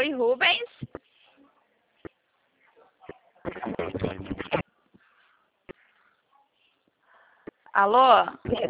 Oi, Rubens? Alô?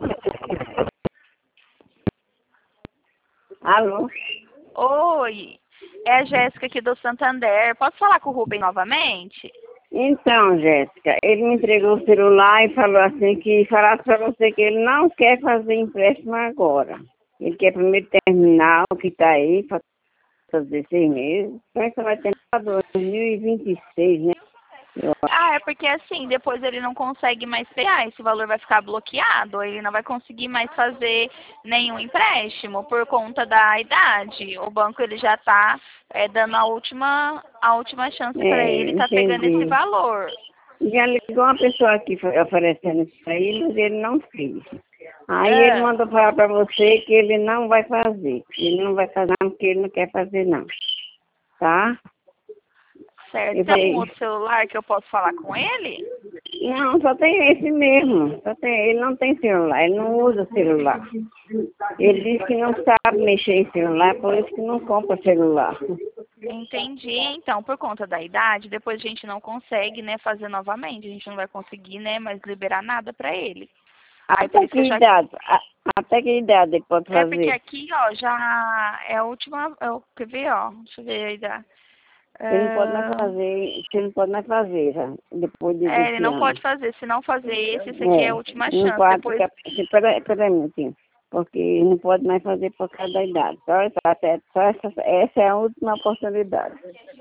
Alô? Oi, é a Jéssica aqui do Santander. Posso falar com o Rubens novamente? Então, Jéssica, ele me entregou o celular e falou assim que falasse para você que ele não quer fazer empréstimo agora. Ele quer primeiro terminar o que está aí, para 16 meses. Então, isso vai ter para 2026, né? Ah, é porque assim, depois ele não consegue mais pegar, esse valor vai ficar bloqueado, ele não vai conseguir mais fazer nenhum empréstimo por conta da idade. O banco ele já está dando a última chance para ele, tá pegando esse Entendi. valor. Já ligou uma pessoa aqui oferecendo isso aí, mas ele não fez. Aí ele Ah, mandou falar para você que ele não vai fazer. Ele não vai fazer não, porque ele não quer fazer não. Tá? certo. Eu Tem algum falei, outro celular que eu posso falar com ele? não, só tem esse mesmo. Ele não tem celular, ele não usa celular. Ele diz que não sabe mexer em celular, por isso que não compra celular. Entendi. Então, por conta da idade, depois a gente não consegue, né, fazer novamente. A gente não vai conseguir, né, mais liberar nada para ele. Aí por Até isso que que eu já idade? Até que idade ele pode é porque fazer? aqui, ó, já é a última, quer ver, ó, deixa eu ver a idade. Ele não pode mais fazer, ele não pode mais fazer, já, depois Ele desse não ano. pode fazer. Se não fazer esse aqui é a É, última não chance. pode Depois, ficar. Peraí, um minutinho. Porque não pode mais fazer por causa da idade. Essa é a última oportunidade.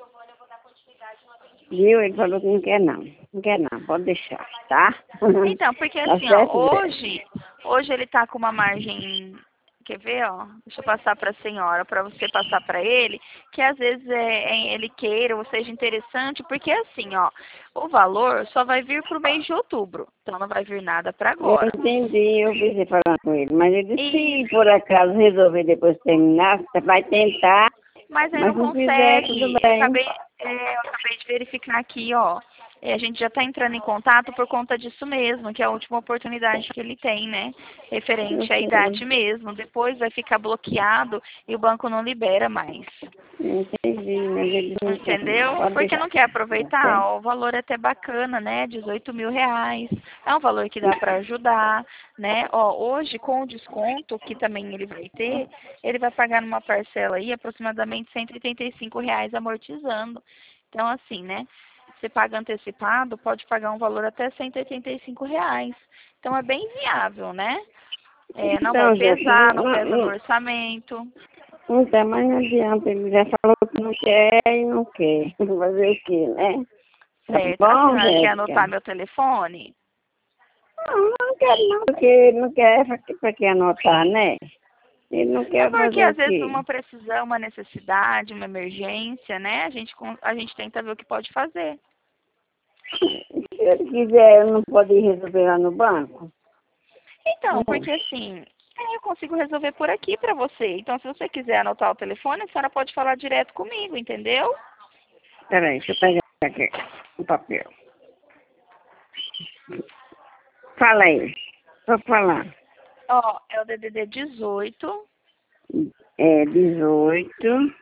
Viu? Ele falou que não quer não. Não quer não, pode deixar, tá? então, porque Tá assim, ó, certo, Zé? hoje ele tá com uma margem, quer ver, ó? Deixa eu passar para a senhora, para você passar para ele, que às vezes ele queira ou seja interessante, porque assim, ó, o valor só vai vir pro mês de outubro, então não vai vir nada para Eu agora. entendi, eu fiz você falar com ele. Mas ele disse, E, se por acaso resolver depois terminar, você vai tentar, mas aí mas não se não fizer, tudo consegue. bem. Eu acabei de verificar aqui, ó. A gente já está entrando em contato por conta disso mesmo, que é a última oportunidade que ele tem, né? Eu Referente à sei. idade mesmo. Depois vai ficar bloqueado e o banco não libera mais. Entendi, mas ele não quer não. Entendeu? Pode Porque deixar. não quer Tá certo? aproveitar. O valor é até bacana, né? 18 mil reais. É um valor que dá para ajudar, né? Ó, hoje, com o desconto que também ele vai ter, ele vai pagar numa parcela aí aproximadamente R$ 185 amortizando. Então, assim, né? Você paga antecipado, pode pagar um valor até R$ 185. Então, é bem viável, né? Não vai Então, Jéssica, pesar, não pesa no orçamento. então, mas não adianta, ele já falou que não quer e não quer. Fazer o quê, né? Tá Certo. A bom, senhora quer Jéssica? anotar meu telefone? Não quero não, porque ele não quer, pra que anotar, né? Ele não É quer porque fazer às o vezes quê? uma precisão, uma necessidade, uma emergência, né? A gente tenta ver o que pode fazer. Se ele quiser, não pode ir resolver lá no banco? Então, Né? porque assim, eu consigo resolver por aqui pra você. Então, se você quiser anotar o telefone, a senhora pode falar direto comigo, entendeu? Peraí, deixa eu pegar aqui o papel. Fala aí, só falar. Ó, é o DDD 18 É 18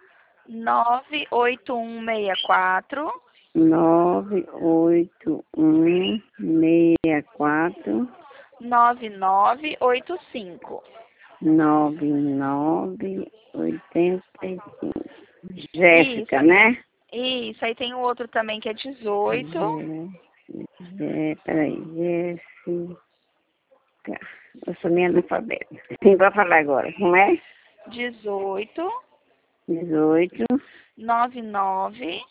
98164 98164 9985. 9985. Jéssica, Isso, né? isso. Aí tem o outro também que é 18 Peraí, Jéssica. Eu sou minha analfabeta. Sim, vai falar agora. Como é? 18 18 99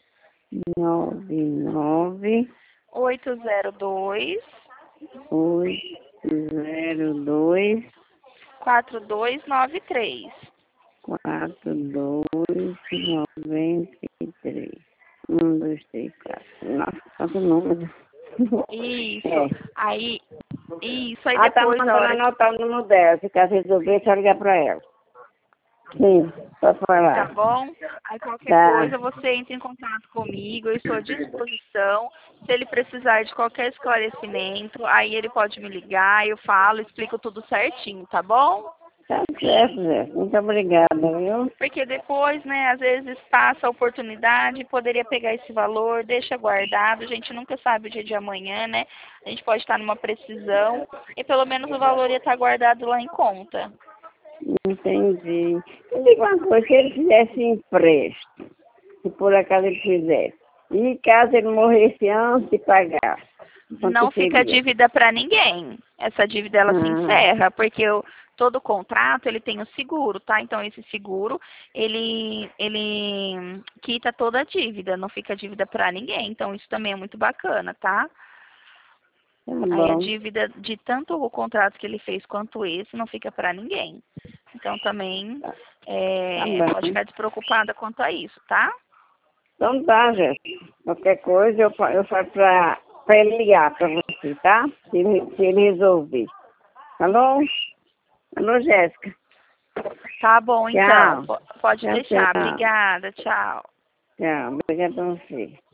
99 802 802 4293. 4293. 1, 2, 3, 4. Nossa, quanto número. Isso. É. Aí Ah, tá depois, a mandando hora que anotar o número dela. Se caso resolver, é só ligar pra ela. Sim, pode tá falar. bom, aí qualquer Tá. coisa você entra em contato comigo, eu estou à disposição. Se ele precisar de qualquer esclarecimento, aí ele pode me ligar, eu falo, explico tudo certinho, tá bom? Tá certo, Jéssica. Muito obrigada, viu? Porque depois, né, às vezes passa a oportunidade, poderia pegar esse valor, deixa guardado, a gente nunca sabe o dia de amanhã, né? A gente pode estar numa precisão e pelo menos o valor ia estar guardado lá em conta. Entendi. Me diga uma coisa, se ele fizesse empréstimo, se por acaso ele fizesse, e caso ele morresse antes de pagar, Não quanto fica seria? dívida para ninguém. Essa dívida ela se Ah, encerra, porque todo contrato ele tem o seguro, tá? Então esse seguro ele quita toda a dívida, não fica dívida para ninguém. Então isso também é muito bacana, tá? tá Aí a bom. dívida de tanto o contrato que ele fez quanto esse não fica para ninguém. Então também Tá pode bom. ficar despreocupada quanto a isso, tá? Então tá, Jéssica. Qualquer coisa eu falo pra ele ligar pra você, tá? Se ele resolver. Alô? Alô, Jéssica? Tá bom, então. Tchau. Pode Tchau, deixar. tchau. Obrigada. Tchau. Tchau. Obrigada a você.